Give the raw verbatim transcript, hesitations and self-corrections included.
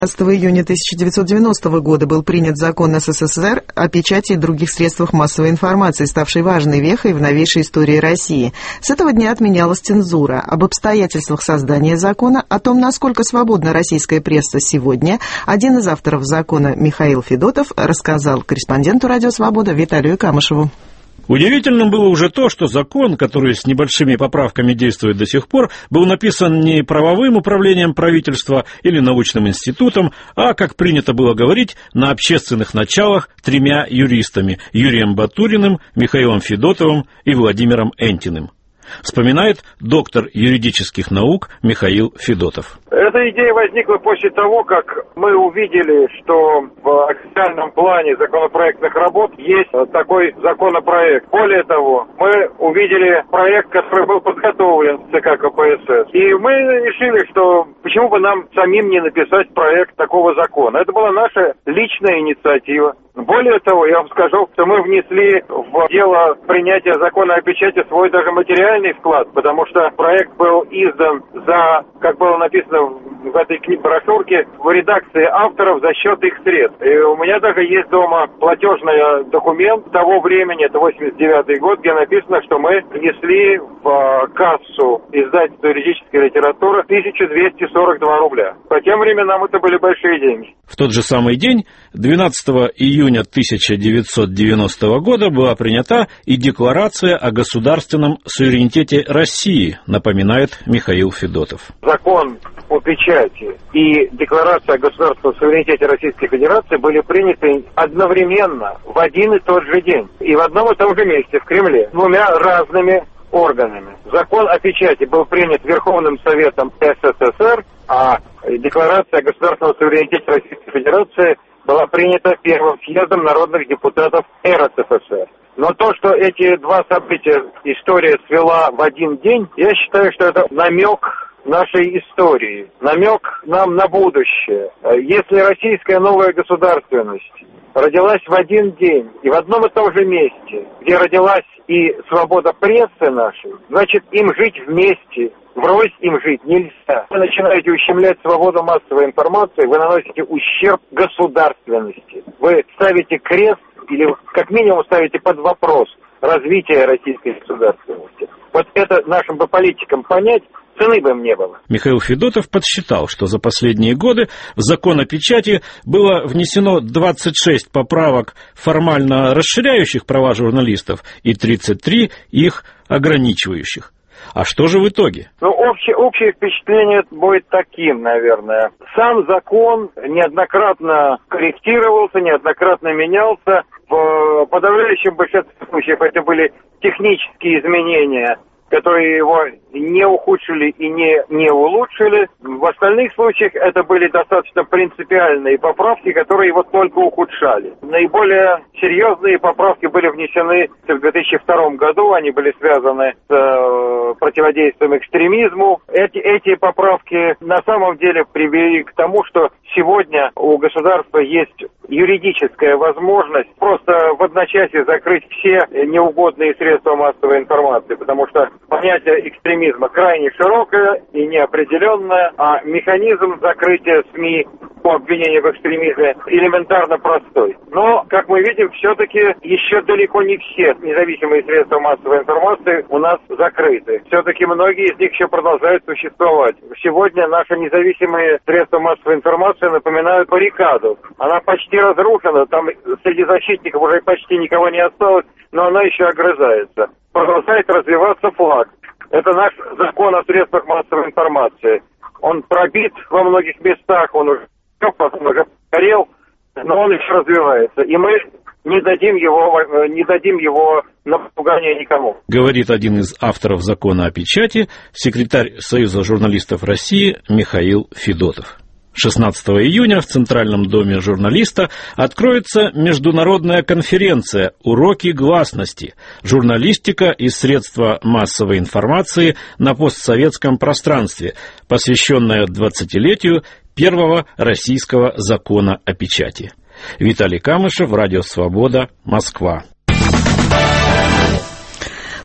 пятнадцатого июня тысяча девятьсот девяностого года был принят закон СССР о печати и других средствах массовой информации, ставший важной вехой в новейшей истории России. С этого дня отменялась цензура. Об обстоятельствах создания закона, о том, насколько свободна российская пресса сегодня, один из авторов закона Михаил Федотов рассказал корреспонденту «Радио Свобода» Виталию Камышеву. Удивительным было уже то, что закон, который с небольшими поправками действует до сих пор, был написан не правовым управлением правительства или научным институтом, а, как принято было говорить, на общественных началах тремя юристами – Юрием Батуриным, Михаилом Федотовым и Владимиром Энтиным. Вспоминает доктор юридических наук Михаил Федотов. Эта идея возникла после того, как мы увидели, что в официальном плане законопроектных работ есть такой законопроект. Более того, мы увидели проект, который был подготовлен в ЦК КПСС. И мы решили, что почему бы нам самим не написать проект такого закона. Это была наша личная инициатива. Более того, я вам скажу, что мы внесли в дело принятия закона о печати свой даже материальный вклад, потому что проект был издан за, как было написано в этой книге брошюрке, в редакции авторов за счет их средств. И у меня даже есть дома платежный документ того времени, это восемьдесят девятый год, где написано, что мы внесли в кассу издательства юридической литературы тысячу двести сорок два рубля. По тем временам это были большие деньги. В тот же самый день, двенадцатого июня тысяча девятьсот девяностого года, была принята и Декларация о государственном суверенитете России, напоминает Михаил Федотов. Закон о печати и Декларация о государственном суверенитете Российской Федерации были приняты одновременно, в один и тот же день, и в одном и том же месте, в Кремле, двумя разными органами. Закон о печати был принят Верховным Советом СССР, а Декларация о государственном суверенитете Российской Федерации была принята Первым съездом народных депутатов РСФСР. Но то, что эти два события история свела в один день, я считаю, что это намек нашей истории, намек нам на будущее. Если российская новая государственность родилась в один день и в одном и том же месте, где родилась и свобода прессы нашей, значит, им жить вместе, врозь им жить нельзя. Вы начинаете ущемлять свободу массовой информации, вы наносите ущерб государственности. Вы ставите крест или как минимум ставите под вопрос развитие российской государственности. Вот это нашим бы политикам понять, цены бы им не было. Михаил Федотов подсчитал, что за последние годы в закон о печати было внесено двадцать шесть поправок, формально расширяющих права журналистов, и тридцать три их ограничивающих. А что же в итоге? Ну, общее, общее впечатление будет таким, наверное. Сам закон неоднократно корректировался, неоднократно менялся. В подавляющем большинстве случаев это были технические изменения, которые его не ухудшили и не, не улучшили. В остальных случаях это были достаточно принципиальные поправки, которые его только ухудшали. Наиболее серьезные поправки были внесены в две тысячи втором году, они были связаны с э, противодействием экстремизму. Эти, эти поправки на самом деле привели к тому, что сегодня у государства есть юридическая возможность просто в одночасье закрыть все неугодные средства массовой информации, потому что понятие экстремизма крайне широкое и неопределенное, а механизм закрытия СМИ по обвинению в экстремизме элементарно простой. Но, как мы видим, все-таки еще далеко не все независимые средства массовой информации у нас закрыты. Все-таки многие из них еще продолжают существовать. Сегодня наши независимые средства массовой информации напоминают баррикаду. Она почти разрушена, там среди защитников уже почти никого не осталось, но она еще огрызается. Продолжает развиваться флаг. Это наш закон о средствах массовой информации. Он пробит во многих местах, он уже, он уже горел, но он еще развивается. И мы не дадим его, не дадим его на попугание никому. Говорит один из авторов закона о печати, секретарь Союза журналистов России Михаил Федотов. шестнадцатого июня в Центральном доме журналиста откроется международная конференция «Уроки гласности. Журналистика и средства массовой информации на постсоветском пространстве», посвященная двадцатилетию первого российского закона о печати. Виталий Камышев, Радио Свобода, Москва.